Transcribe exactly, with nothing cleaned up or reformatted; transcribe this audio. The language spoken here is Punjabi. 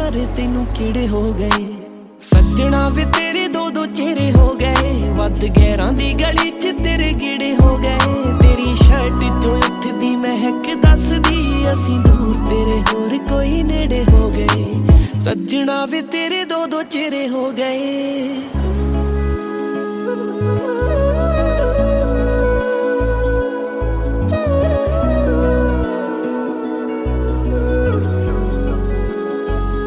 ਸਾਰੇ ਤੈਨੂੰ ਕਿਹੜੇ ਹੋ ਗਏ। ਸੱਜਣਾ ਵੇ ਤੇਰੇ ਦੋ ਦੋ ਚਿਹਰੇ ਹੋ ਗਏ, ਵੱਧ ਗੈਰਾਂ ਦੀ ਗਲੀ ਚ ਤੇਰੇ ਗੇੜੇ ਹੋ ਗਏ। ਤੇਰੀ ਸ਼ਰਟ ਚੋਂ ਉੱਠਦੀ ਮਹਿਕ ਦੱਸਦੀ ਅਸੀਂ ਦੂਰ ਤੇਰੇ ਹੋਰ ਕੋਈ ਨੇੜੇ ਹੋ ਗਏ। ਸੱਜਣਾ ਵੇ ਤੇਰੇ ਦੋ ਦੋ ਚਿਹਰੇ ਹੋ ਗਏ।